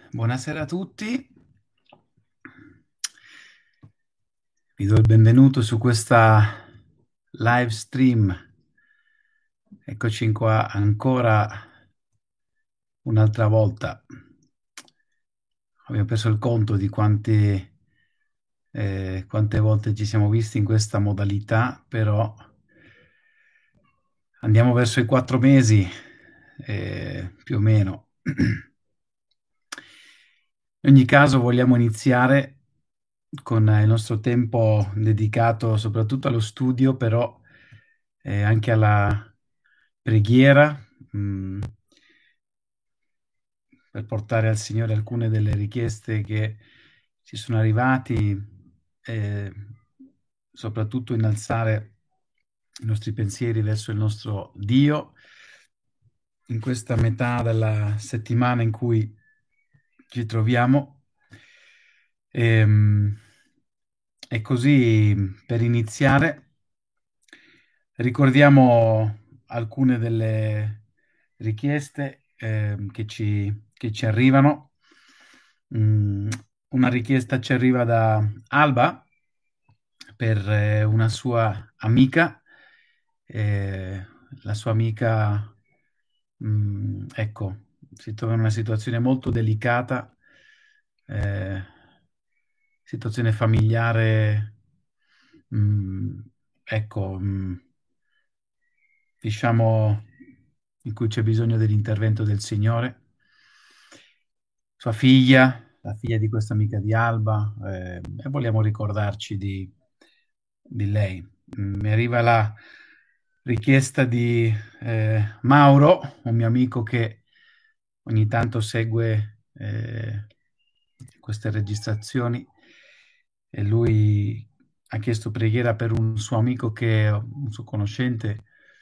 Buonasera a tutti, vi do il benvenuto su questa live stream. Eccoci qua ancora un'altra volta. Abbiamo perso il conto di quante volte ci siamo visti in questa modalità, però andiamo verso i 4 mesi, più o meno. In ogni caso vogliamo iniziare con il nostro tempo dedicato soprattutto allo studio, però anche alla preghiera, per portare al Signore alcune delle richieste che ci sono arrivati, eh, soprattutto innalzare i nostri pensieri verso il nostro Dio in questa metà della settimana in cui ci troviamo. E così per iniziare ricordiamo alcune delle richieste che ci arrivano. Una richiesta ci arriva da Alba per una sua amica. La sua amica, ecco, si trova in una situazione molto delicata, eh, situazione familiare, ecco, diciamo, in cui c'è bisogno dell'intervento del Signore. Sua figlia, la figlia di questa amica di Alba, e vogliamo ricordarci di lei. Mi arriva la richiesta di Mauro, un mio amico che ogni tanto segue queste registrazioni, e lui ha chiesto preghiera per un suo amico un suo conoscente,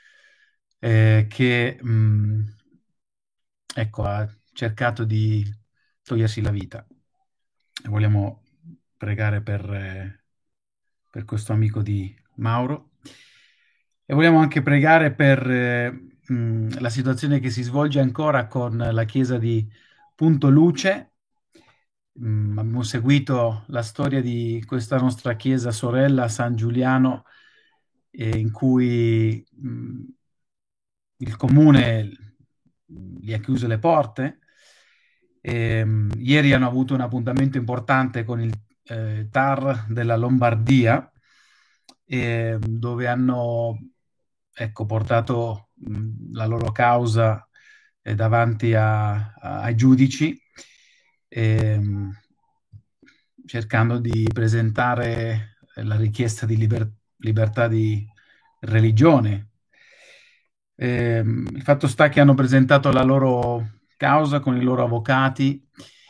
che ecco, ha cercato di togliersi la vita. E vogliamo pregare per questo amico di Mauro. E vogliamo anche pregare per la situazione che si svolge ancora con la chiesa di Punto Luce. Abbiamo seguito la storia di questa nostra chiesa sorella San Giuliano, in cui il comune gli ha chiuso le porte. Ieri hanno avuto un appuntamento importante con il TAR della Lombardia, dove hanno, ecco, portato la loro causa davanti ai giudici, cercando di presentare la richiesta di libertà di religione. Il fatto sta che hanno presentato la loro causa con i loro avvocati.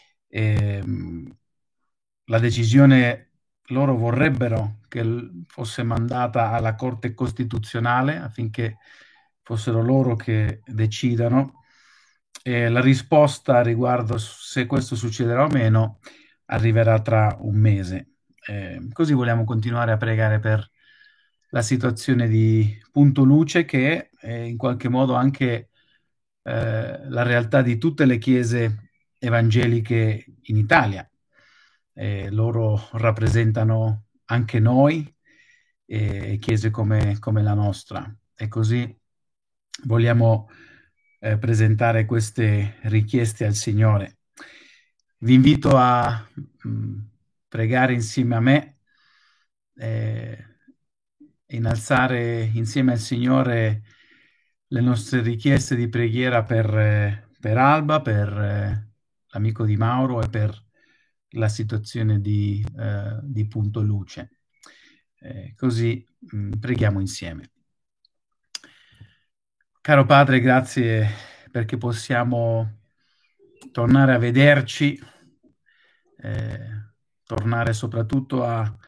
La decisione loro vorrebbero che fosse mandata alla Corte Costituzionale affinché fossero loro che decidano. La risposta riguardo se questo succederà o meno arriverà tra un mese. Così vogliamo continuare a pregare per la situazione di Punto Luce, che è in qualche modo anche la realtà di tutte le chiese evangeliche in Italia. Loro rappresentano anche noi, chiese come la nostra, e così vogliamo presentare queste richieste al Signore. Vi invito a pregare insieme a me, innalzare insieme al Signore le nostre richieste di preghiera per Alba, per l'amico di Mauro e per la situazione di Punto Luce. Così preghiamo insieme. Caro Padre, grazie perché possiamo tornare a vederci, tornare soprattutto ad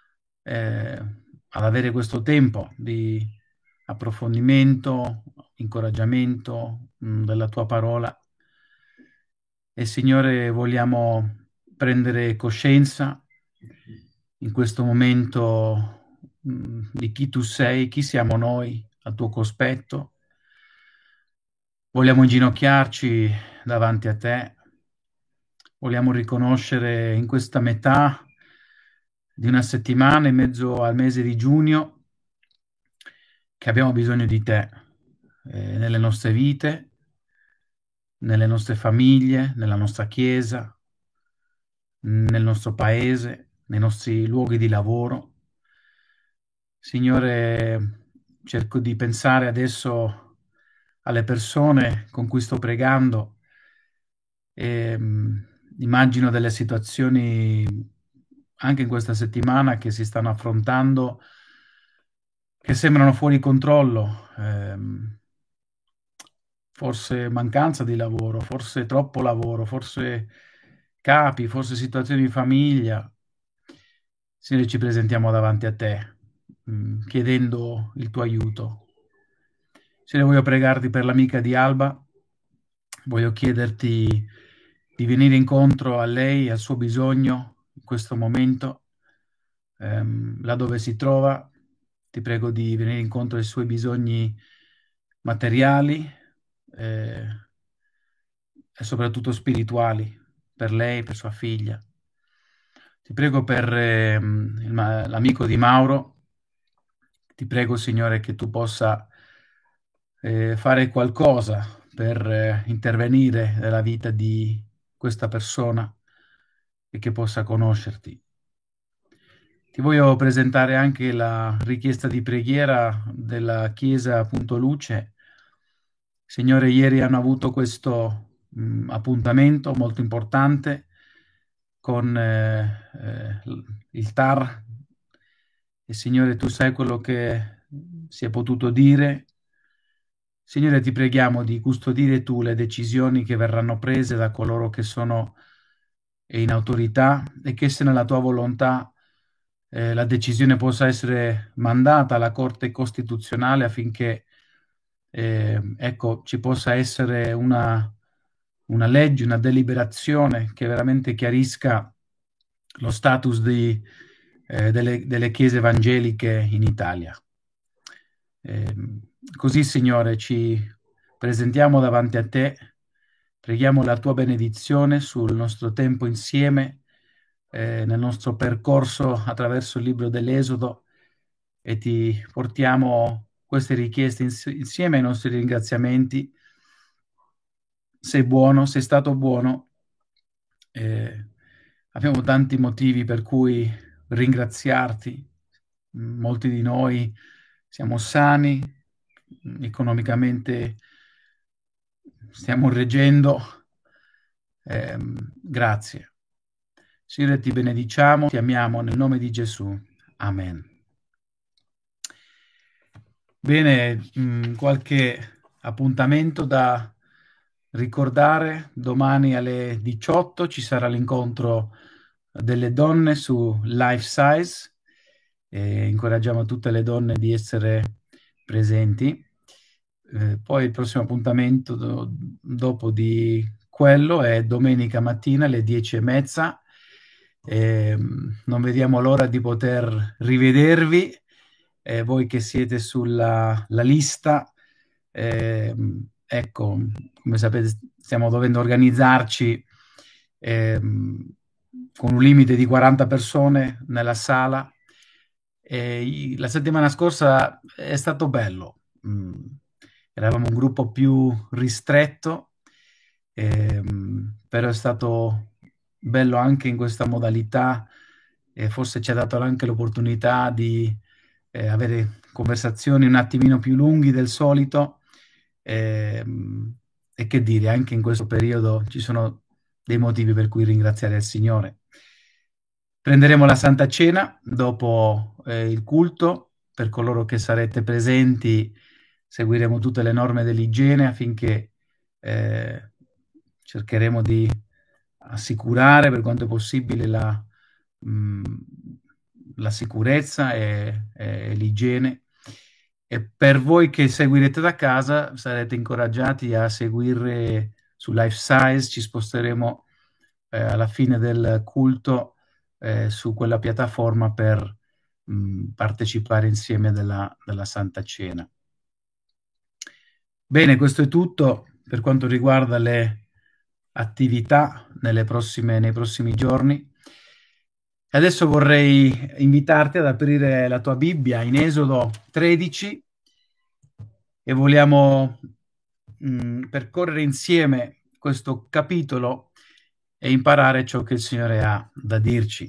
avere questo tempo di approfondimento, incoraggiamento della tua parola. E Signore, vogliamo prendere coscienza in questo momento di chi tu sei, chi siamo noi al tuo cospetto. Vogliamo inginocchiarci davanti a te, vogliamo riconoscere in questa metà di una settimana, in mezzo al mese di giugno, che abbiamo bisogno di te, nelle nostre vite, nelle nostre famiglie, nella nostra chiesa, nel nostro paese, nei nostri luoghi di lavoro. Signore, cerco di pensare adesso alle persone con cui sto pregando e immagino delle situazioni anche in questa settimana che si stanno affrontando che sembrano fuori controllo, forse mancanza di lavoro, forse troppo lavoro, forse capi, forse situazioni di famiglia. Signore, ci presentiamo davanti a te, chiedendo il tuo aiuto. Signore, voglio pregarti per l'amica di Alba, voglio chiederti di venire incontro a lei, al suo bisogno in questo momento, là dove si trova. Ti prego di venire incontro ai suoi bisogni materiali e soprattutto spirituali, per lei, per sua figlia. Ti prego per l'amico di Mauro. Ti prego, Signore, che tu possa fare qualcosa per intervenire nella vita di questa persona e che possa conoscerti. Ti voglio presentare anche la richiesta di preghiera della Chiesa Punto Luce. Signore, ieri hanno avuto questo appuntamento molto importante con il TAR e Signore, tu sai quello che si è potuto dire. Signore, ti preghiamo di custodire tu le decisioni che verranno prese da coloro che sono in autorità e che se nella tua volontà la decisione possa essere mandata alla Corte Costituzionale affinché ecco, ci possa essere una legge, una deliberazione che veramente chiarisca lo status delle chiese evangeliche in Italia. Così, Signore, ci presentiamo davanti a te, preghiamo la tua benedizione sul nostro tempo insieme, nel nostro percorso attraverso il libro dell'Esodo, e ti portiamo queste richieste insieme ai nostri ringraziamenti. Sei buono, sei stato buono. Abbiamo tanti motivi per cui ringraziarti. Molti di noi siamo sani, economicamente stiamo reggendo. Grazie. Signore, ti benediciamo, ti amiamo nel nome di Gesù. Amen. Bene, qualche appuntamento da ricordare. Domani alle 18 ci sarà l'incontro delle donne su Life Size. Incoraggiamo tutte le donne di essere presenti. Poi il prossimo appuntamento dopo di quello è domenica mattina alle 10:30. Non vediamo l'ora di poter rivedervi, voi che siete sulla lista. Ecco, come sapete stiamo dovendo organizzarci con un limite di 40 persone nella sala. La settimana scorsa è stato bello, eravamo un gruppo più ristretto, però è stato bello anche in questa modalità, e forse ci ha dato anche l'opportunità di avere conversazioni un attimino più lunghi del solito, e che dire, anche in questo periodo ci sono dei motivi per cui ringraziare il Signore. Prenderemo la Santa Cena dopo il culto. Per coloro che sarete presenti seguiremo tutte le norme dell'igiene affinché cercheremo di assicurare per quanto è possibile la sicurezza e l'igiene. E per voi che seguirete da casa sarete incoraggiati a seguire su Life Size. Ci sposteremo alla fine del culto su quella piattaforma per partecipare insieme della Santa Cena. Bene, questo è tutto per quanto riguarda le attività nei prossimi giorni. Adesso vorrei invitarti ad aprire la tua Bibbia in Esodo 13 e vogliamo percorrere insieme questo capitolo e imparare ciò che il Signore ha da dirci.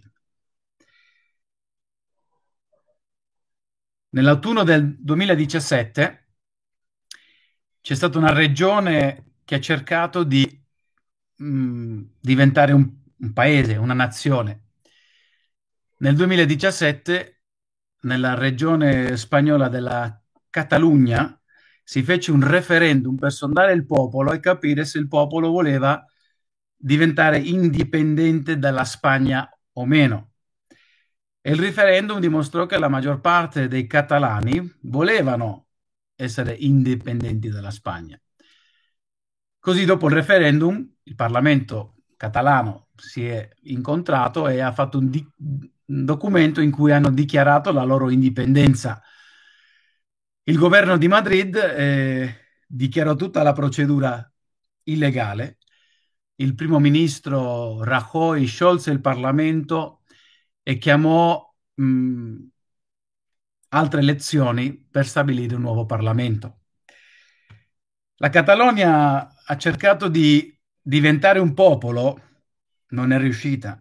Nell'autunno del 2017 c'è stata una regione che ha cercato di diventare un paese, una nazione. Nel 2017, nella regione spagnola della Catalogna, si fece un referendum per sondare il popolo e capire se il popolo voleva diventare indipendente dalla Spagna o meno. E il referendum dimostrò che la maggior parte dei catalani volevano essere indipendenti dalla Spagna. Così dopo il referendum il Parlamento catalano si è incontrato e ha fatto un documento in cui hanno dichiarato la loro indipendenza. Il governo di Madrid dichiarò tutta la procedura illegale. Il primo ministro Rajoy sciolse il Parlamento e chiamò altre elezioni per stabilire un nuovo Parlamento. La Catalogna ha cercato di diventare un popolo, non è riuscita.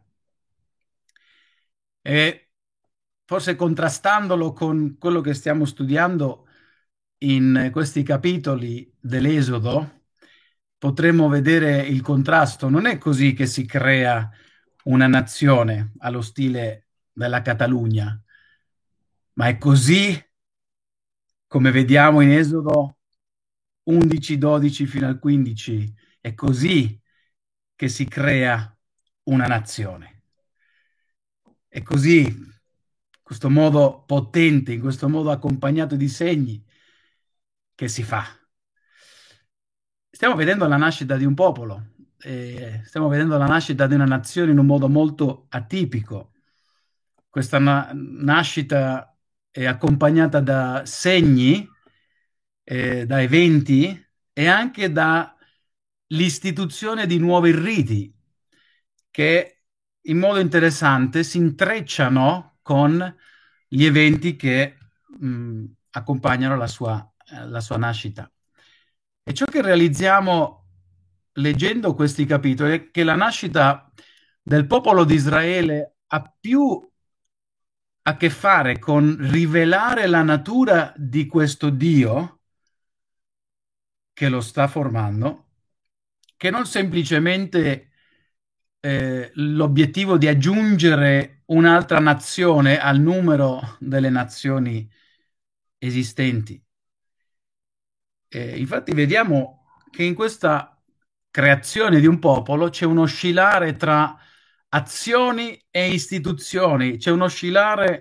E forse contrastandolo con quello che stiamo studiando in questi capitoli dell'Esodo, potremmo vedere il contrasto. Non è così che si crea una nazione allo stile della Catalogna, ma è così, come vediamo in Esodo 11, 12 fino al 15, è così che si crea una nazione. È così, in questo modo potente, in questo modo accompagnato di segni, che si fa. Stiamo vedendo la nascita di un popolo, stiamo vedendo la nascita di una nazione in un modo molto atipico. Questa nascita è accompagnata da segni, da eventi e anche dall'istituzione di nuovi riti che in modo interessante si intrecciano con gli eventi che accompagnano la sua nascita. E ciò che realizziamo leggendo questi capitoli è che la nascita del popolo di Israele ha più a che fare con rivelare la natura di questo Dio che lo sta formando, che non semplicemente l'obiettivo di aggiungere un'altra nazione al numero delle nazioni esistenti. Infatti vediamo che in questa creazione di un popolo c'è un oscillare tra azioni e istituzioni, c'è un oscillare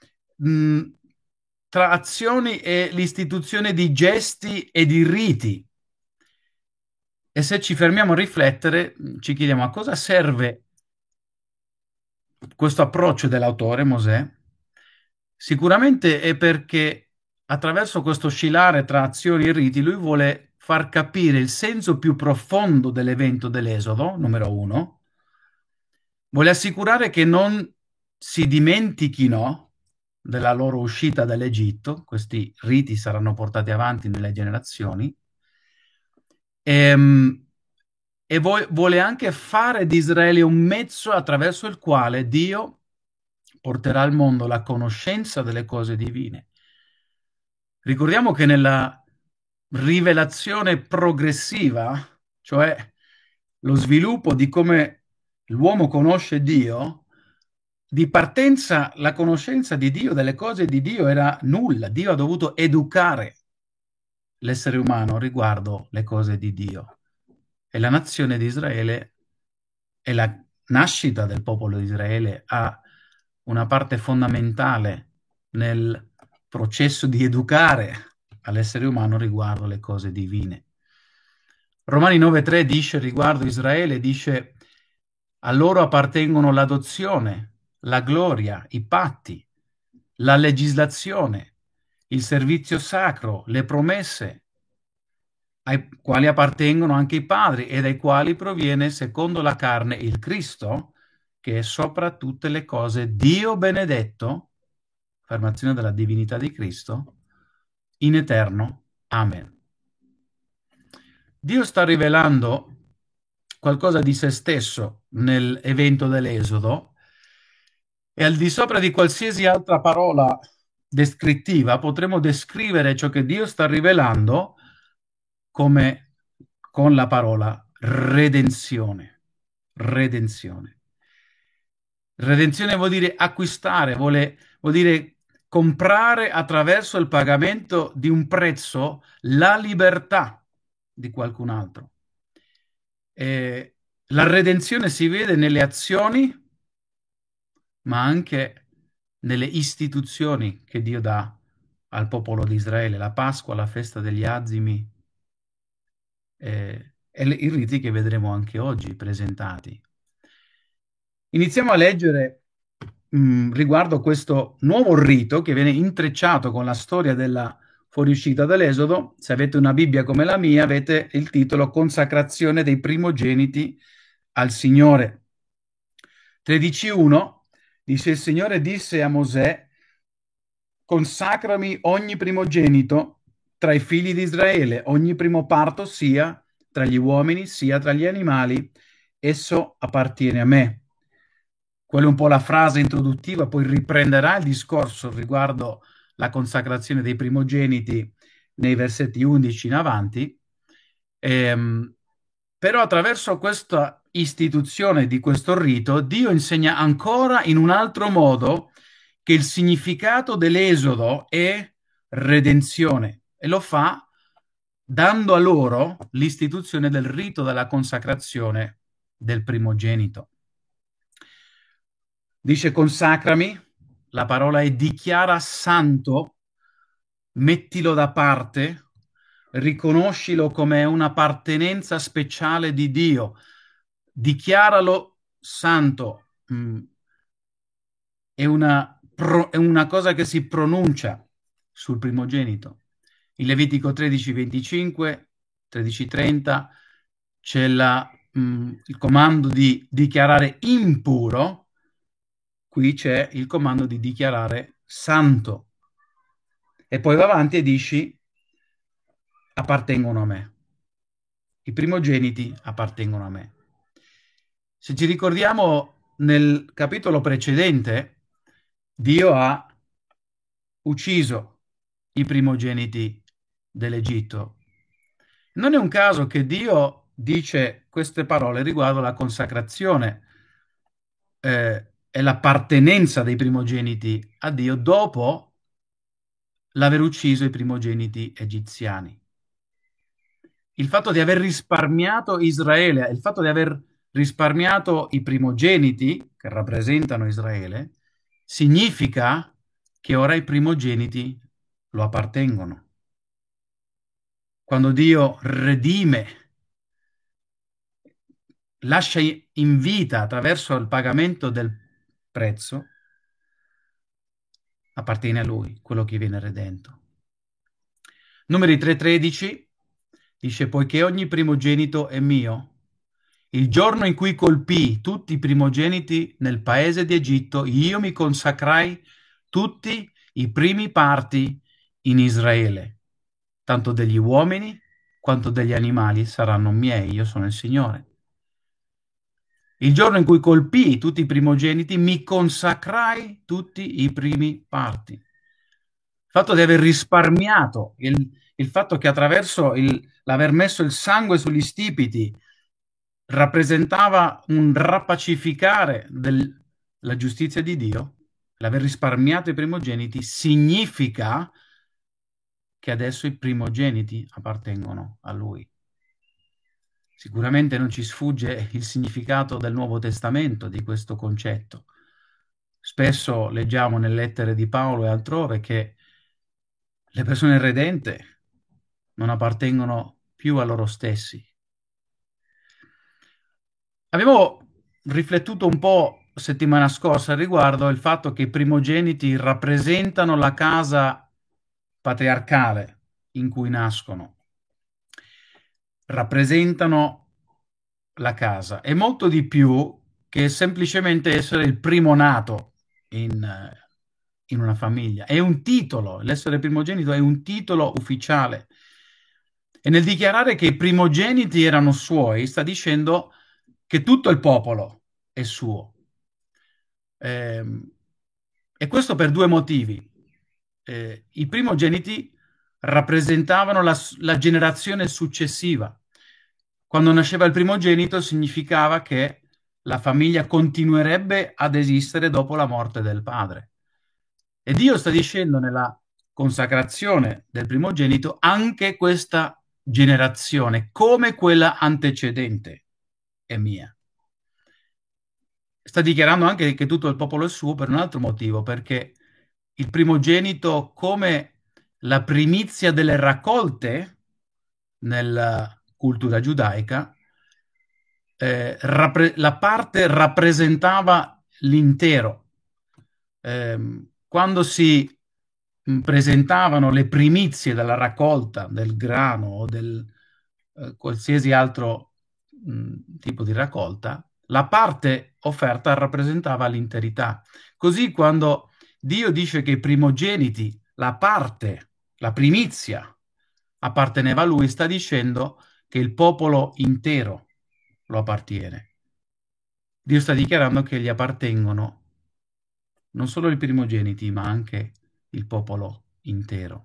tra azioni e l'istituzione di gesti e di riti. E se ci fermiamo a riflettere, ci chiediamo a cosa serve questo approccio dell'autore, Mosè. Sicuramente è perché attraverso questo oscillare tra azioni e riti lui vuole far capire il senso più profondo dell'evento dell'Esodo, numero 1, vuole assicurare che non si dimentichino della loro uscita dall'Egitto, questi riti saranno portati avanti nelle generazioni, e vuole anche fare di Israele un mezzo attraverso il quale Dio porterà al mondo la conoscenza delle cose divine. Ricordiamo che nella rivelazione progressiva, cioè lo sviluppo di come l'uomo conosce Dio, di partenza la conoscenza di Dio, delle cose di Dio era nulla. Dio ha dovuto educare l'essere umano riguardo le cose di Dio. E la nazione di Israele e la nascita del popolo di Israele ha una parte fondamentale nel processo di educare all'essere umano riguardo le cose divine. Romani 9,3 dice riguardo Israele, dice a loro appartengono l'adozione, la gloria, i patti, la legislazione, il servizio sacro, le promesse. ai quali appartengono anche i padri e dai quali proviene, secondo la carne, il Cristo, che è sopra tutte le cose, Dio benedetto, affermazione della divinità di Cristo, in eterno. Amen. Dio sta rivelando qualcosa di se stesso nell'evento dell'Esodo e al di sopra di qualsiasi altra parola descrittiva potremmo descrivere ciò che Dio sta rivelando come con la parola redenzione. Redenzione. Redenzione vuol dire acquistare, vuol dire comprare attraverso il pagamento di un prezzo la libertà di qualcun altro. La redenzione si vede nelle azioni, ma anche nelle istituzioni che Dio dà al popolo di Israele, la Pasqua, la festa degli azimi e i riti che vedremo anche oggi presentati. Iniziamo a leggere riguardo questo nuovo rito che viene intrecciato con la storia della fuoriuscita dall'Esodo. Se avete una Bibbia come la mia, avete il titolo Consacrazione dei primogeniti al Signore. 13:1 dice: il Signore disse a Mosè: consacrami ogni primogenito tra i figli di Israele, ogni primo parto sia tra gli uomini sia tra gli animali, esso appartiene a me. Quella è un po' la frase introduttiva, poi riprenderà il discorso riguardo la consacrazione dei primogeniti nei versetti 11 in avanti. Però attraverso questa istituzione di questo rito, Dio insegna ancora in un altro modo che il significato dell'Esodo è redenzione, e lo fa dando a loro l'istituzione del rito della consacrazione del primogenito. Dice consacrami, la parola è dichiara santo, mettilo da parte, riconoscilo come un'appartenenza speciale di Dio, dichiaralo santo. È una cosa che si pronuncia sul primogenito. In Levitico 13:25, 13:30 c'è il comando di dichiarare impuro. Qui c'è il comando di dichiarare santo. E poi va avanti e dici: appartengono a me. I primogeniti appartengono a me. Se ci ricordiamo, nel capitolo precedente, Dio ha ucciso i primogeniti dell'Egitto. Non è un caso che Dio dice queste parole riguardo la consacrazione e l'appartenenza dei primogeniti a Dio dopo l'aver ucciso i primogeniti egiziani. Il fatto di aver risparmiato Israele, il fatto di aver risparmiato i primogeniti che rappresentano Israele, significa che ora i primogeniti lo appartengono. Quando Dio redime, lascia in vita attraverso il pagamento del prezzo, appartiene a Lui, quello che viene redento. Numeri 3:13 dice: poiché ogni primogenito è mio, il giorno in cui colpii tutti i primogeniti nel paese di Egitto, io mi consacrai tutti i primi parti in Israele, tanto degli uomini quanto degli animali saranno miei, io sono il Signore. Il giorno in cui colpii tutti i primogeniti, mi consacrai tutti i primi parti. Il fatto di aver risparmiato, il fatto che attraverso l'aver messo il sangue sugli stipiti rappresentava un rapacificare della giustizia di Dio, l'aver risparmiato i primogeniti significa che adesso i primogeniti appartengono a Lui. Sicuramente non ci sfugge il significato del Nuovo Testamento di questo concetto. Spesso leggiamo nelle lettere di Paolo e altrove che le persone redente non appartengono più a loro stessi. Abbiamo riflettuto un po' settimana scorsa riguardo il fatto che i primogeniti rappresentano la casa patriarcale in cui nascono. rappresentano la casa. È molto di più che semplicemente essere il primo nato in una famiglia. È un titolo, l'essere primogenito è un titolo ufficiale. E nel dichiarare che i primogeniti erano suoi, sta dicendo che tutto il popolo è suo. E questo per due motivi. I primogeniti rappresentavano la generazione successiva. Quando nasceva il primogenito significava che la famiglia continuerebbe ad esistere dopo la morte del padre. E Dio sta dicendo nella consacrazione del primogenito anche questa generazione, come quella antecedente, è mia. Sta dichiarando anche che tutto il popolo è suo per un altro motivo, perché il primogenito, come la primizia delle raccolte nella cultura giudaica, la parte rappresentava l'intero. Quando si presentavano le primizie della raccolta del grano o del qualsiasi altro tipo di raccolta, la parte offerta rappresentava l'interità. Così quando Dio dice che i primogeniti, la parte, la primizia, apparteneva a lui, sta dicendo che il popolo intero lo appartiene. Dio sta dichiarando che gli appartengono non solo i primogeniti, ma anche il popolo intero.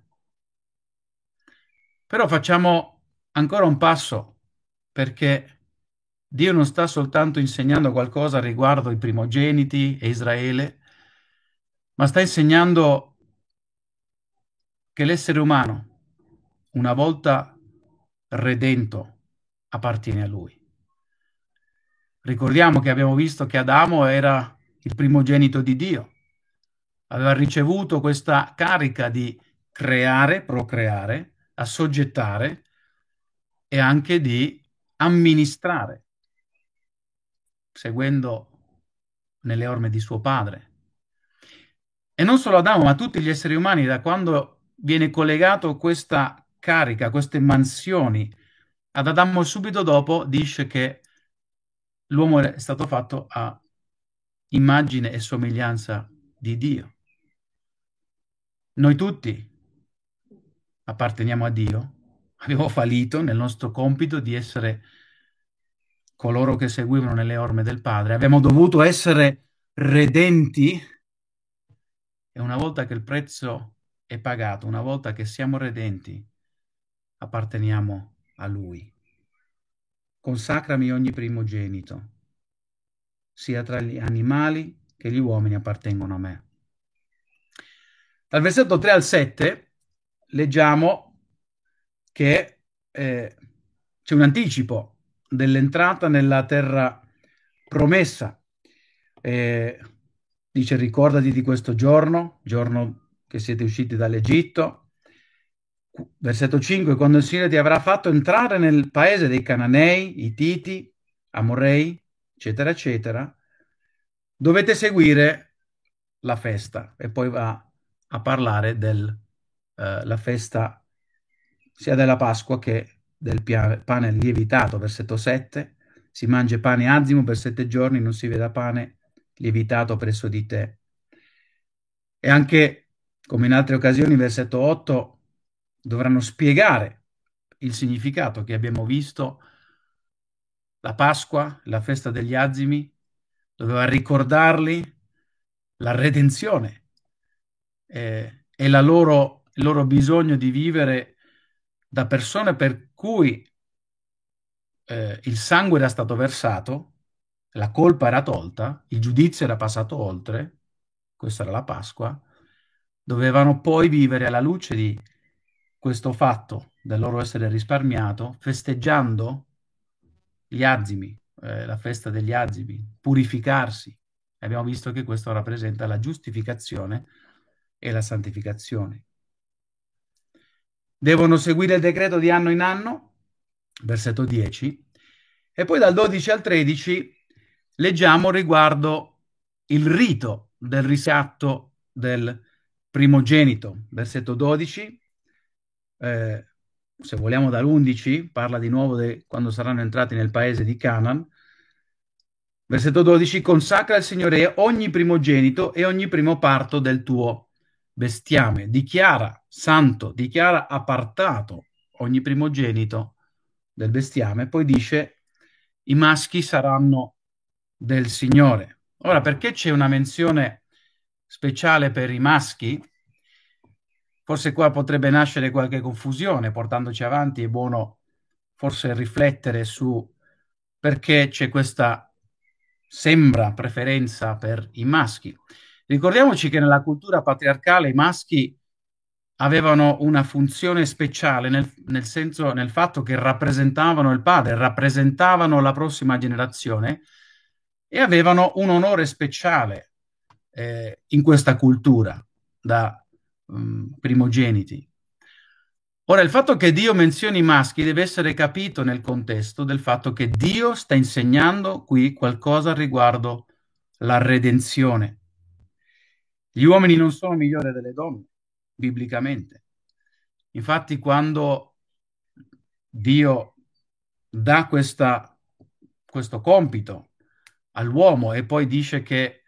Però facciamo ancora un passo, perché Dio non sta soltanto insegnando qualcosa riguardo i primogeniti e Israele, ma sta insegnando che l'essere umano, una volta redento, appartiene a Lui. Ricordiamo che abbiamo visto che Adamo era il primogenito di Dio, aveva ricevuto questa carica di creare, procreare, assoggettare e anche di amministrare, seguendo nelle orme di suo padre. E non solo Adamo, ma tutti gli esseri umani, da quando viene collegato questa carica, queste mansioni ad Adamo subito dopo, dice che l'uomo è stato fatto a immagine e somiglianza di Dio. Noi tutti apparteniamo a Dio, abbiamo fallito nel nostro compito di essere coloro che seguivano nelle orme del Padre, abbiamo dovuto essere redenti e una volta che il prezzo è pagato, una volta che siamo redenti, apparteniamo a Lui. Consacrami ogni primogenito, sia tra gli animali che gli uomini appartengono a me. Dal versetto 3 al 7 leggiamo che c'è un anticipo dell'entrata nella terra promessa. Dice: ricordati di questo giorno che siete usciti dall'Egitto. Versetto 5: quando il Signore ti avrà fatto entrare nel paese dei Cananei, Ittiti, Amorrei, eccetera, eccetera, dovete seguire la festa. E poi va a parlare della festa sia della Pasqua che del pane lievitato. Versetto 7: si mangia pane azimo per 7 giorni, non si veda pane lievitato presso di te. E anche, come in altre occasioni, versetto 8, dovranno spiegare il significato che abbiamo visto. La Pasqua, la festa degli azimi, doveva ricordarli la redenzione e il loro bisogno di vivere da persone per cui il sangue era stato versato, la colpa era tolta, il giudizio era passato oltre, questa era la Pasqua, dovevano poi vivere alla luce di questo fatto del loro essere risparmiato, festeggiando gli azimi, la festa degli azimi, purificarsi. Abbiamo visto che questo rappresenta la giustificazione e la santificazione. Devono seguire il decreto di anno in anno, versetto 10, e poi dal 12 al 13 leggiamo riguardo il rito del riscatto del primogenito. Versetto 12, se vogliamo dall'11, parla di nuovo di quando saranno entrati nel paese di Canaan. Versetto 12, consacra al Signore ogni primogenito e ogni primo parto del tuo bestiame. Dichiara santo, dichiara appartato ogni primogenito del bestiame. Poi dice, i maschi saranno del Signore. Ora, perché c'è una menzione speciale per i maschi? Forse qua potrebbe nascere qualche confusione, portandoci avanti è buono forse riflettere su perché c'è questa sembra preferenza per i maschi. Ricordiamoci che nella cultura patriarcale i maschi avevano una funzione speciale nel senso, nel fatto che rappresentavano il padre, rappresentavano la prossima generazione e avevano un onore speciale in questa cultura da primogeniti. Ora, il fatto che Dio menzioni i maschi deve essere capito nel contesto del fatto che Dio sta insegnando qui qualcosa riguardo la redenzione. Gli uomini non sono migliori delle donne, biblicamente. Infatti, quando Dio dà questo compito all'uomo e poi dice che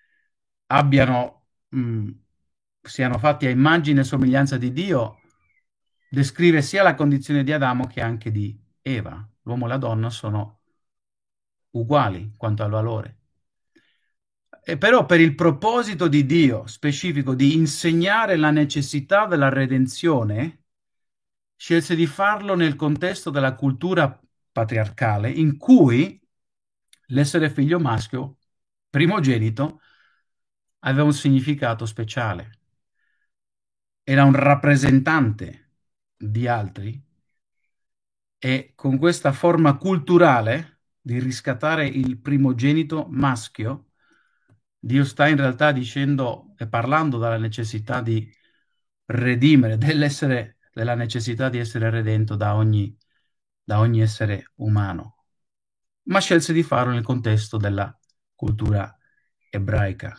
siano fatti a immagine e somiglianza di Dio, descrive sia la condizione di Adamo che anche di Eva. L'uomo e la donna sono uguali quanto al valore. E però per il proposito di Dio specifico di insegnare la necessità della redenzione, scelse di farlo nel contesto della cultura patriarcale in cui l'essere figlio maschio, primogenito, aveva un significato speciale. Era un rappresentante di altri e con questa forma culturale di riscattare il primogenito maschio, Dio sta in realtà dicendo e parlando della necessità di redimere, della necessità di essere redento da ogni essere umano. Ma scelse di farlo nel contesto della cultura ebraica.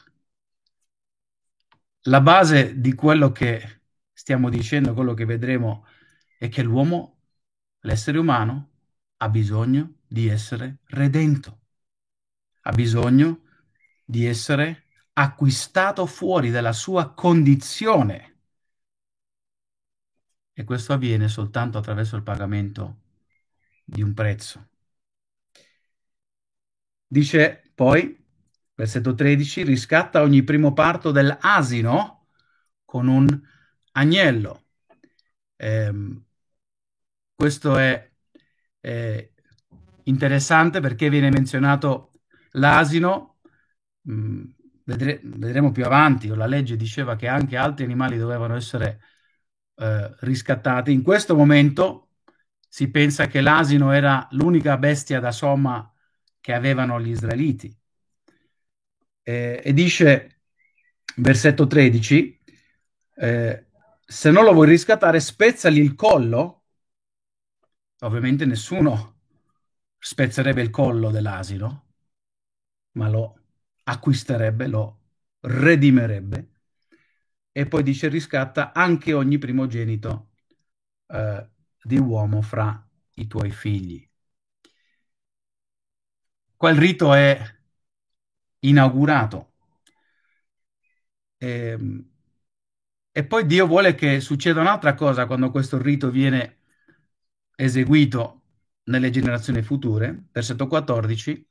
La base di quello che stiamo dicendo, quello che vedremo, è che l'uomo, l'essere umano, ha bisogno di essere redento, ha bisogno di essere acquistato fuori dalla sua condizione. E questo avviene soltanto attraverso il pagamento di un prezzo. Dice poi, versetto 13, riscatta ogni primo parto dell'asino con un agnello. Questo è interessante perché viene menzionato l'asino. Vedremo più avanti, la legge diceva che anche altri animali dovevano essere riscattati. In questo momento si pensa che l'asino era l'unica bestia da somma che avevano gli israeliti. E dice, versetto 13, se non lo vuoi riscattare, spezzagli il collo. Ovviamente nessuno spezzerebbe il collo dell'asino, ma lo acquisterebbe, lo redimerebbe. E poi dice riscatta anche ogni primogenito di uomo fra i tuoi figli. Quel rito è inaugurato. E poi Dio vuole che succeda un'altra cosa quando questo rito viene eseguito nelle generazioni future. Versetto 14.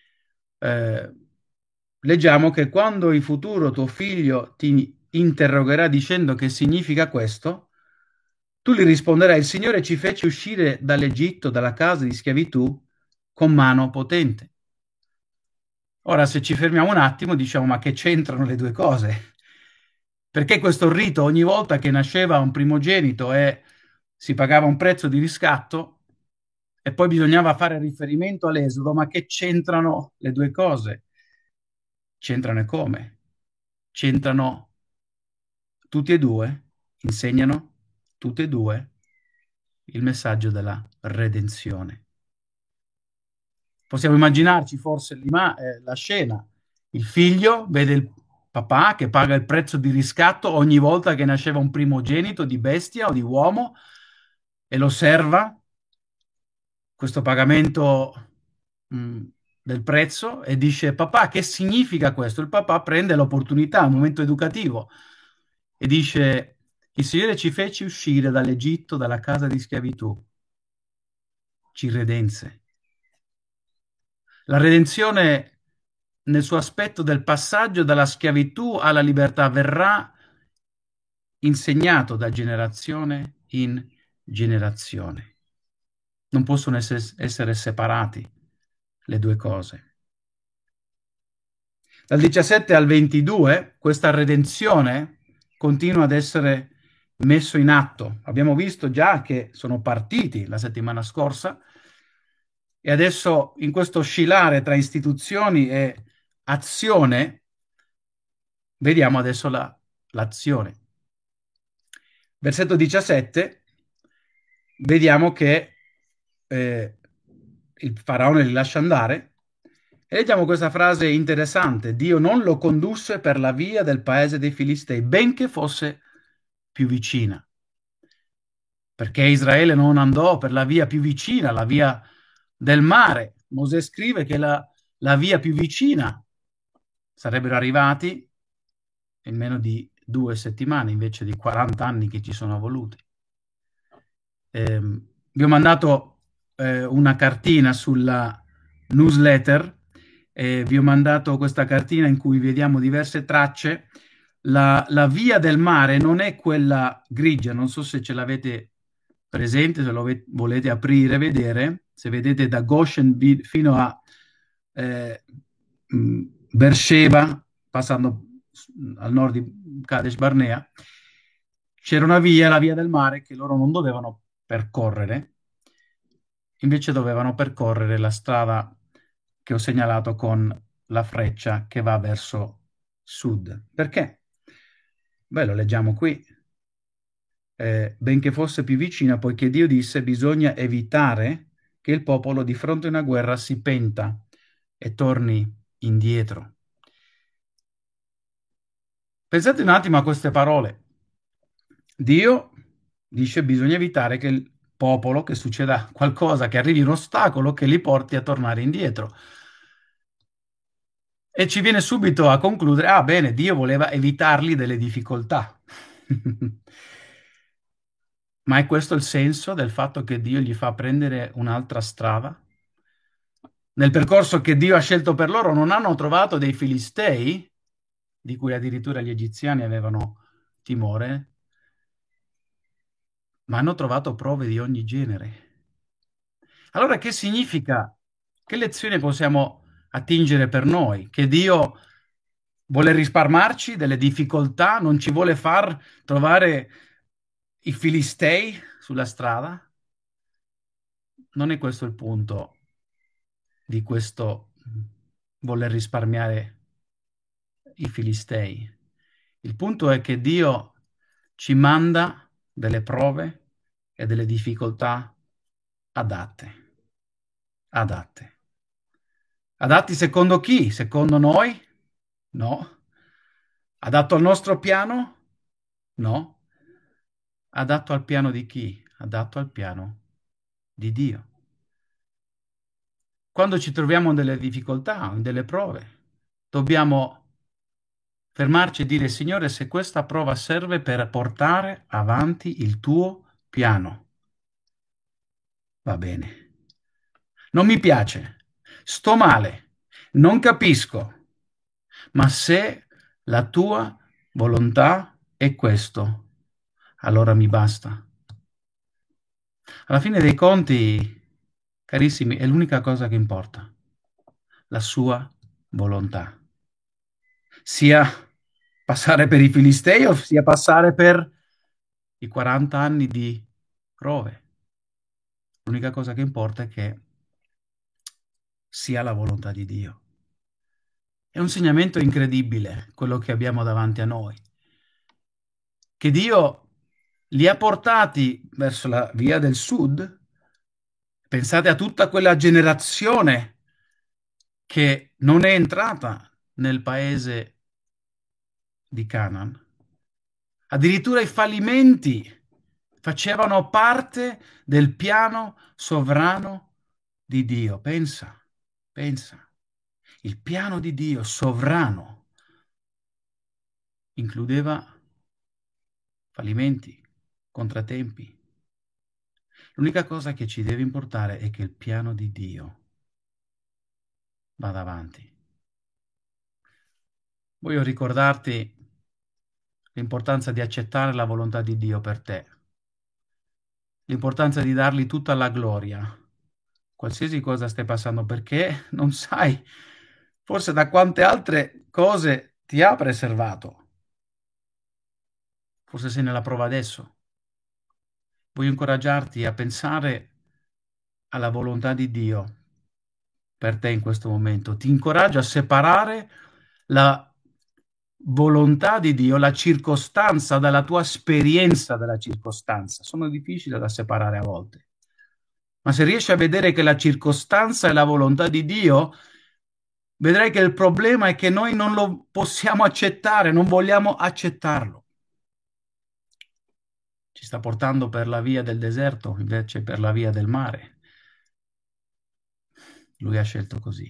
Leggiamo che quando in futuro tuo figlio ti interrogerà dicendo che significa questo, tu gli risponderai: il Signore ci fece uscire dall'Egitto, dalla casa di schiavitù, con mano potente. Ora, se ci fermiamo un attimo, diciamo, ma che c'entrano le due cose? Perché questo rito, ogni volta che nasceva un primogenito e si pagava un prezzo di riscatto, e poi bisognava fare riferimento all'Esodo, ma che c'entrano le due cose? C'entrano e come? C'entrano tutti e due, insegnano tutti e due il messaggio della redenzione. Possiamo immaginarci forse la scena. Il figlio vede il papà che paga il prezzo di riscatto ogni volta che nasceva un primogenito di bestia o di uomo e lo osserva questo pagamento mh, del prezzo e dice: papà, che significa questo? Il papà prende l'opportunità, un momento educativo, e dice: il Signore ci fece uscire dall'Egitto, dalla casa di schiavitù, ci redense. La redenzione nel suo aspetto del passaggio dalla schiavitù alla libertà verrà insegnato da generazione in generazione. Non possono essere separati le due cose. Dal 17 al 22 questa redenzione continua ad essere messo in atto. Abbiamo visto già che sono partiti la settimana scorsa e adesso in questo oscillare tra istituzioni e azione vediamo adesso l'azione. Versetto 17 vediamo che il faraone li lascia andare e leggiamo questa frase interessante: Dio non lo condusse per la via del paese dei Filistei, benché fosse più vicina. Perché Israele non andò per la via più vicina, la via del mare. Mosè scrive che la via più vicina sarebbero arrivati in meno di 2 settimane invece di 40 anni che ci sono voluti. Vi ho mandato una cartina sulla newsletter, vi ho mandato questa cartina in cui vediamo diverse tracce. La via del mare non è quella grigia, non so se ce l'avete presente, se lo volete aprire e vedere, se vedete da Goshen fino a Beersheba, passando al nord di Kadesh Barnea, c'era una via, la via del mare, che loro non dovevano percorrere, invece dovevano percorrere la strada che ho segnalato con la freccia che va verso sud. Perché? Beh, lo leggiamo qui. Benché fosse più vicina, poiché Dio disse bisogna evitare che il popolo di fronte a una guerra si penta e torni indietro. Pensate un attimo a queste parole. Dio dice bisogna evitare che il popolo, che succeda qualcosa, che arrivi un ostacolo che li porti a tornare indietro. E ci viene subito a concludere, ah bene, Dio voleva evitargli delle difficoltà. Ma è questo il senso del fatto che Dio gli fa prendere un'altra strada? Nel percorso che Dio ha scelto per loro non hanno trovato dei filistei, di cui addirittura gli egiziani avevano timore, ma hanno trovato prove di ogni genere. Allora che significa? Che lezione possiamo attingere per noi? Che Dio vuole risparmarci delle difficoltà, non ci vuole far trovare i filistei sulla strada? Non è questo il punto di questo voler risparmiare i filistei. Il punto è che Dio ci manda delle prove e delle difficoltà adatte. Adatte. Adatti secondo chi? Secondo noi? No. Adatto al nostro piano? No. Adatto al piano di chi? Adatto al piano di Dio. Quando ci troviamo in delle difficoltà, in delle prove, dobbiamo fermarci e dire: Signore, se questa prova serve per portare avanti il tuo piano, va bene. Non mi piace, sto male, non capisco, ma se la tua volontà è questo, allora mi basta. Alla fine dei conti, carissimi, è l'unica cosa che importa, la sua volontà. Sia passare per i Filistei o sia passare per i 40 anni di prove. L'unica cosa che importa è che sia la volontà di Dio. È un insegnamento incredibile quello che abbiamo davanti a noi, che Dio li ha portati verso la via del sud. Pensate a tutta quella generazione che non è entrata nel paese di Canaan. Addirittura i fallimenti facevano parte del piano sovrano di Dio. Pensa, pensa, il piano di Dio sovrano includeva fallimenti, contrattempi. L'unica cosa che ci deve importare è che il piano di Dio vada avanti. Voglio ricordarti l'importanza di accettare la volontà di Dio per te, l'importanza di dargli tutta la gloria, qualsiasi cosa stai passando, perché non sai forse da quante altre cose ti ha preservato. Forse sei nella prova adesso. Voglio incoraggiarti a pensare alla volontà di Dio per te in questo momento. Ti incoraggio a separare la volontà di Dio, la circostanza, dalla tua esperienza della circostanza. Sono difficili da separare a volte. Ma se riesci a vedere che la circostanza è la volontà di Dio, vedrai che il problema è che noi non lo possiamo accettare, non vogliamo accettarlo. Ci sta portando per la via del deserto, invece per la via del mare. Lui ha scelto così.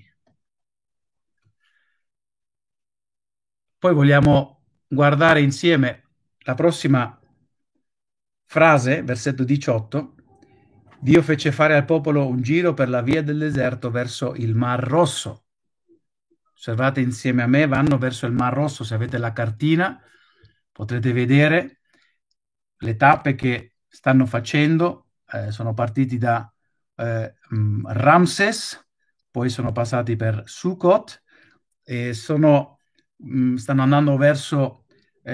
Poi vogliamo guardare insieme la prossima frase, versetto 18. Dio fece fare al popolo un giro per la via del deserto verso il Mar Rosso. Osservate insieme a me, vanno verso il Mar Rosso. Se avete la cartina potrete vedere le tappe che stanno facendo. Sono partiti da Ramses, poi sono passati per Sukkot e stanno andando verso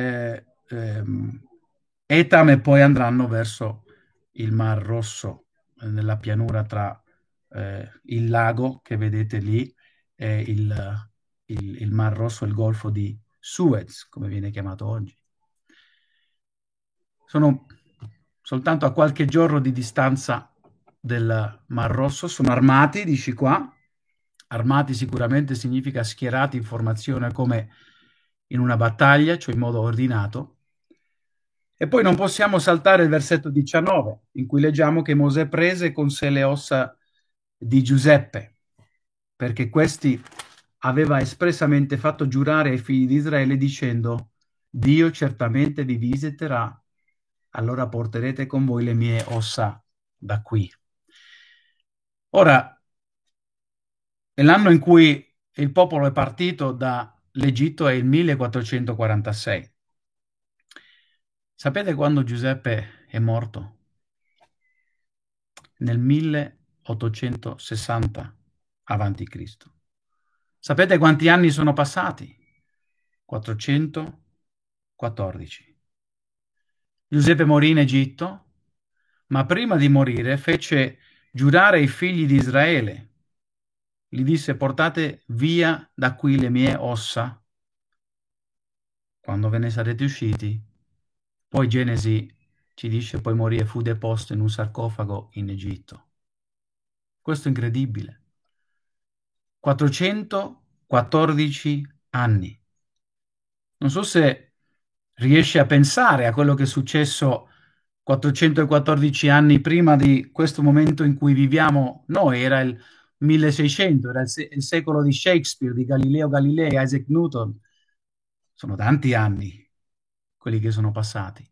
Etam e poi andranno verso il Mar Rosso, nella pianura tra il lago che vedete lì e il Mar Rosso, il Golfo di Suez, come viene chiamato oggi. Sono soltanto a qualche giorno di distanza del Mar Rosso, sono armati, dici qua. Armati sicuramente significa schierati in formazione come in una battaglia, cioè in modo ordinato. E poi non possiamo saltare il versetto 19, in cui leggiamo che Mosè prese con sé le ossa di Giuseppe, perché questi aveva espressamente fatto giurare ai figli di Israele dicendo: Dio certamente vi visiterà, allora porterete con voi le mie ossa da qui. Ora, l'anno in cui il popolo è partito dall'Egitto è il 1446. Sapete quando Giuseppe è morto? Nel 1860 avanti Cristo. Sapete quanti anni sono passati? 414. Giuseppe morì in Egitto, ma prima di morire fece giurare ai figli di Israele. Gli disse: portate via da qui le mie ossa quando ve ne sarete usciti. Poi Genesi ci dice: poi morì e fu deposto in un sarcofago in Egitto. Questo è incredibile. 414 anni. Non so se riesci a pensare a quello che è successo 414 anni prima di questo momento in cui viviamo noi. Era il 1600, era il secolo di Shakespeare, di Galileo Galilei, Isaac Newton. Sono tanti anni quelli che sono passati.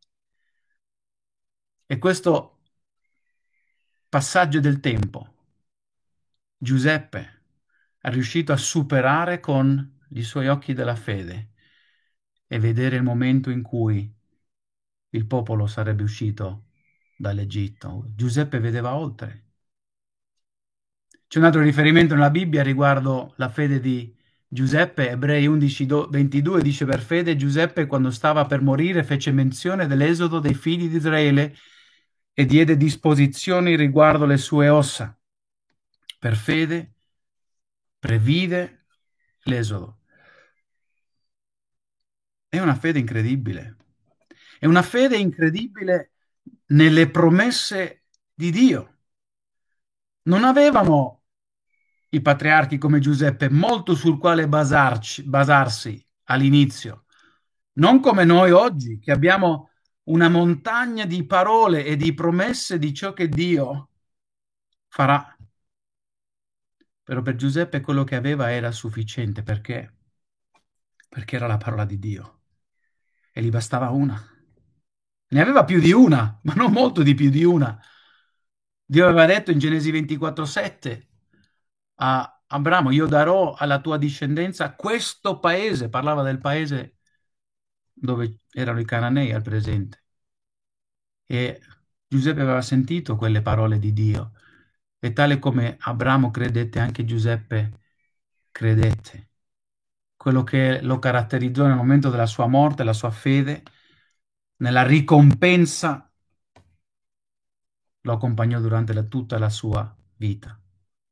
E questo passaggio del tempo Giuseppe è riuscito a superare con i suoi occhi della fede e vedere il momento in cui il popolo sarebbe uscito dall'Egitto. Giuseppe vedeva oltre. C'è un altro riferimento nella Bibbia riguardo la fede di Giuseppe. Ebrei 11:22 dice: per fede Giuseppe, quando stava per morire, fece menzione dell'esodo dei figli di Israele e diede disposizioni riguardo le sue ossa. Per fede previde l'esodo. È una fede incredibile. È una fede incredibile nelle promesse di Dio. Non avevano i patriarchi come Giuseppe molto sul quale basarsi all'inizio. Non come noi oggi, che abbiamo una montagna di parole e di promesse di ciò che Dio farà. Però per Giuseppe quello che aveva era sufficiente, perché? Perché era la parola di Dio e gli bastava una. Ne aveva più di una, ma non molto di più di una. Dio aveva detto in Genesi 24:7 a Abramo: io darò alla tua discendenza questo paese. Parlava del paese dove erano i Cananei al presente. E Giuseppe aveva sentito quelle parole di Dio, e tale come Abramo credette, anche Giuseppe credette. Quello che lo caratterizzò nel momento della sua morte, la sua fede, nella ricompensa, lo accompagnò durante tutta la sua vita.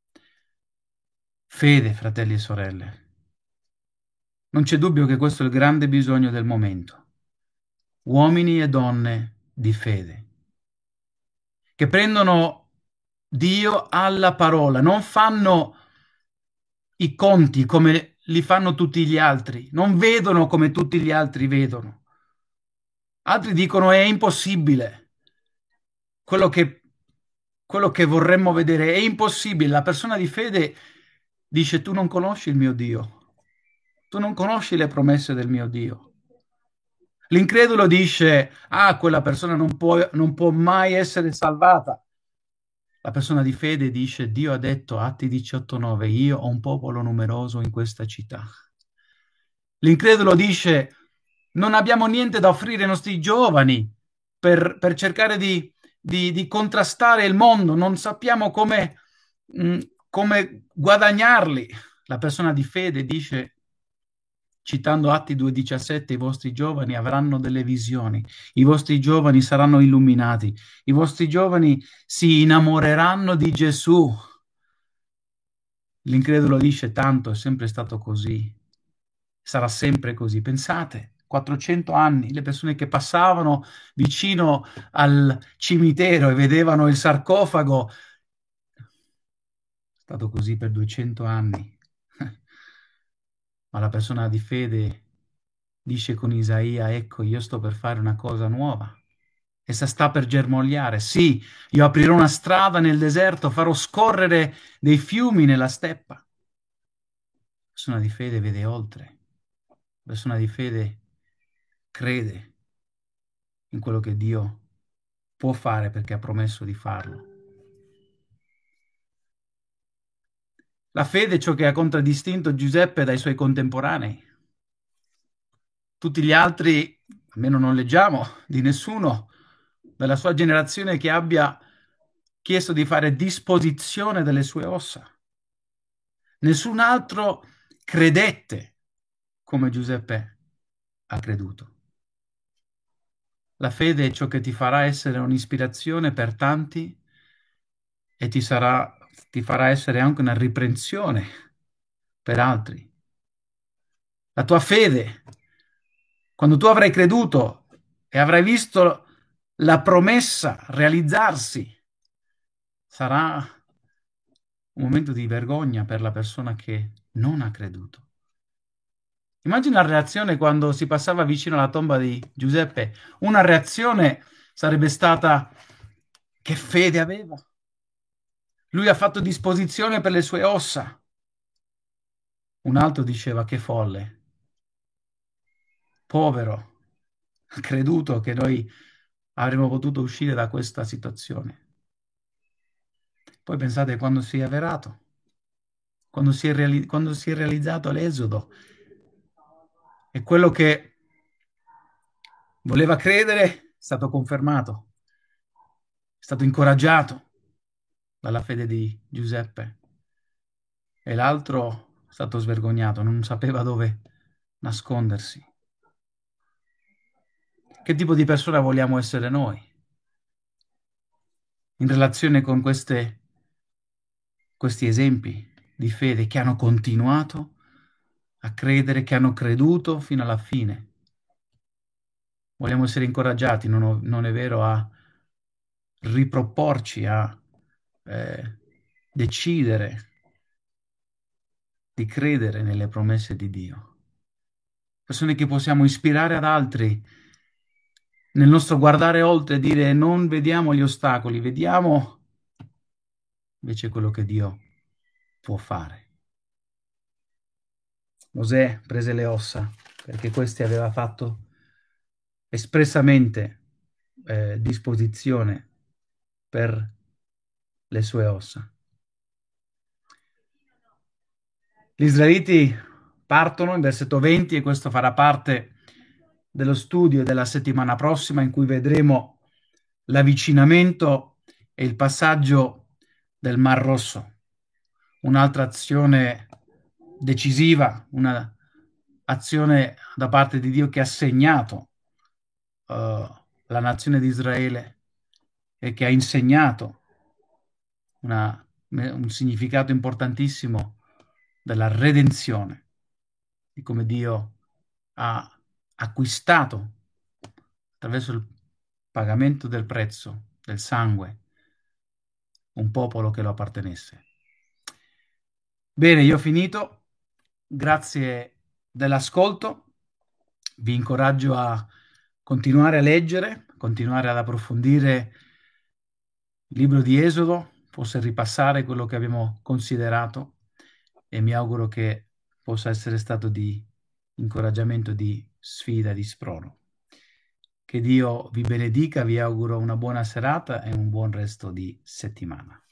Fede, fratelli e sorelle. Non c'è dubbio che questo è il grande bisogno del momento. Uomini e donne di fede, che prendono Dio alla parola, non fanno i conti come li fanno tutti gli altri, non vedono come tutti gli altri vedono. Altri dicono è impossibile, quello che vorremmo vedere è impossibile. La persona di fede dice: tu non conosci il mio Dio, tu non conosci le promesse del mio Dio. L'incredulo dice: ah, quella persona non può mai essere salvata. La persona di fede dice: Dio ha detto, Atti 18:9, io ho un popolo numeroso in questa città. L'incredulo dice: non abbiamo niente da offrire ai nostri giovani per cercare di contrastare il mondo, non sappiamo come guadagnarli. La persona di fede dice, citando Atti 2:17, i vostri giovani avranno delle visioni, i vostri giovani saranno illuminati, i vostri giovani si innamoreranno di Gesù. L'incredulo dice: tanto è sempre stato così, sarà sempre così. Pensate, 400 anni, le persone che passavano vicino al cimitero e vedevano il sarcofago, è stato così per 200 anni. Ma la persona di fede dice con Isaia: ecco, io sto per fare una cosa nuova. Essa sta per germogliare. Sì, io aprirò una strada nel deserto, farò scorrere dei fiumi nella steppa. La persona di fede vede oltre. La persona di fede crede in quello che Dio può fare perché ha promesso di farlo. La fede è ciò che ha contraddistinto Giuseppe dai suoi contemporanei. Tutti gli altri, almeno non leggiamo di nessuno della sua generazione che abbia chiesto di fare disposizione delle sue ossa. Nessun altro credette come Giuseppe ha creduto. La fede è ciò che ti farà essere un'ispirazione per tanti e ti farà essere anche una riprensione per altri. La tua fede, quando tu avrai creduto e avrai visto la promessa realizzarsi, sarà un momento di vergogna per la persona che non ha creduto. Immagina la reazione quando si passava vicino alla tomba di Giuseppe. Una reazione sarebbe stata: che fede aveva? Lui ha fatto disposizione per le sue ossa. Un altro diceva: che folle, povero, ha creduto che noi avremmo potuto uscire da questa situazione. Poi pensate quando si è avverato, quando si è realizzato l'esodo, e quello che voleva credere è stato confermato, è stato incoraggiato dalla fede di Giuseppe, e l'altro è stato svergognato, non sapeva dove nascondersi. Che tipo di persona vogliamo essere noi in relazione con questi esempi di fede che hanno continuato a credere, che hanno creduto fino alla fine? Vogliamo essere incoraggiati, non è vero, a riproporci, a decidere di credere nelle promesse di Dio. Persone che possiamo ispirare ad altri nel nostro guardare oltre, dire non vediamo gli ostacoli, vediamo invece quello che Dio può fare. Mosè prese le ossa perché questi aveva fatto espressamente disposizione per le sue ossa. Gli israeliti partono in versetto 20 e questo farà parte dello studio della settimana prossima in cui vedremo l'avvicinamento e il passaggio del Mar Rosso, un'altra azione decisiva, una azione da parte di Dio che ha segnato la nazione di Israele e che ha insegnato un significato importantissimo della redenzione, di come Dio ha acquistato attraverso il pagamento del prezzo del sangue un popolo che lo appartenesse. Bene, io ho finito. Grazie dell'ascolto. Vi incoraggio a continuare a leggere, continuare ad approfondire il libro di Esodo, forse ripassare quello che abbiamo considerato e mi auguro che possa essere stato di incoraggiamento, di sfida, di sprono. Che Dio vi benedica, vi auguro una buona serata e un buon resto di settimana.